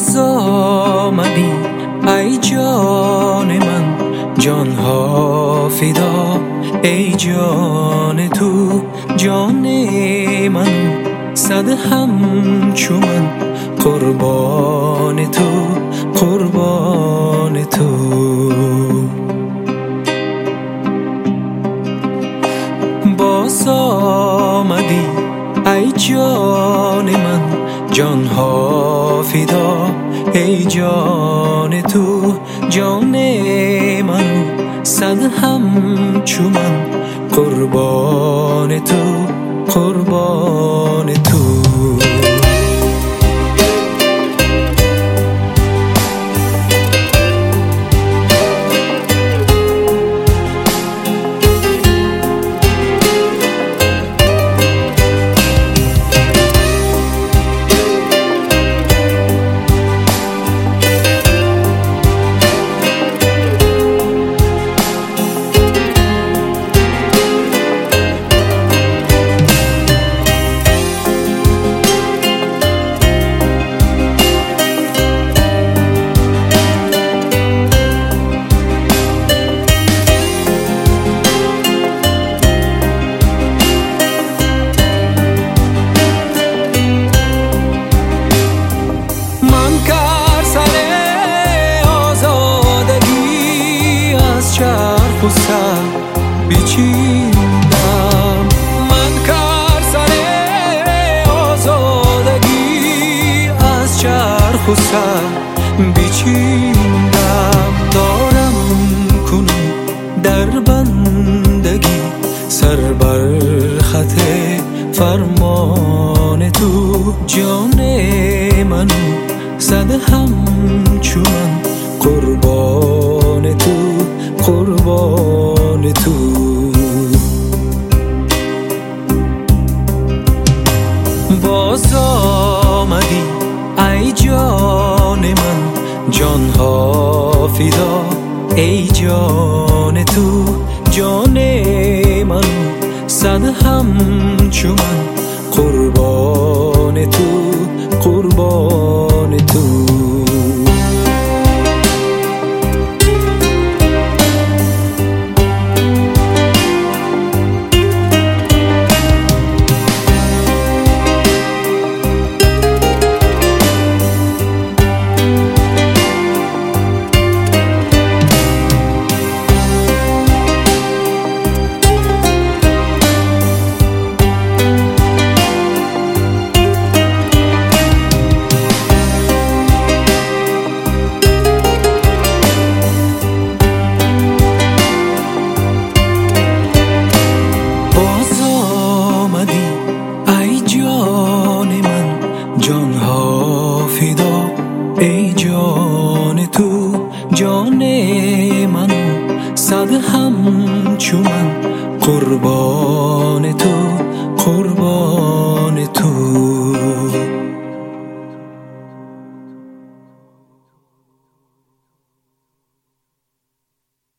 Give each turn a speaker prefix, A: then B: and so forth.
A: باز آمدی ای جان من، جانها فدا ای جان تو. جان من صد همچو من، قربان تو قربان تو. باز آمدی ای جان من، جانها فدا ای جان تو. جان من صد همچو من، قربان تو قربان تو. چرخ و سر بیچیدم، من کار سر آزادگی از چرخ و سر بیچیدم. دارم کنون در بندگی سر بر خط فرمان تو. جان من صد همچو من، قربان تو قربان تو. باز آمدی ای جان من، جانها فدا ای جان تو. جان من صد همچو من، قربان تو قربان تو. جانها فدا ای جان تو. جان من صد همچو من، قربان تو قربان